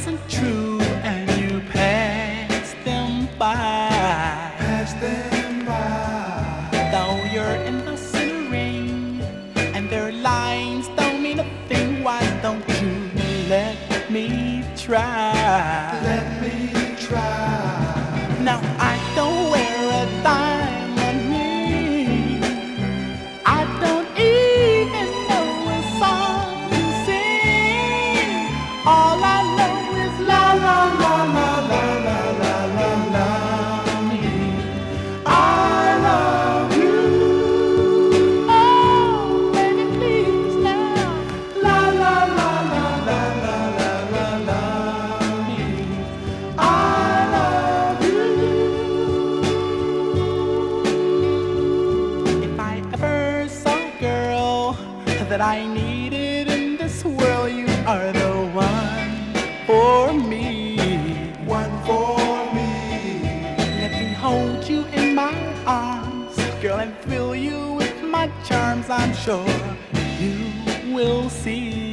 wasn't true and you passed them by. Pass them by. Though you're in the center ring and their lines don't mean a thing, why don't you let me try? Let me try. Now I don't wear a diamond ring. I don't even know a song to sing. All I know is la la la la la la la la la me. I love you. Oh, baby, please now. La la la la la la la la la me. I love you. If I ever saw a girl that I needed in this world, you are the one for me. One for me. Let me hold you in my arms, girl, and thrill you with my charms. I'm sure you will see.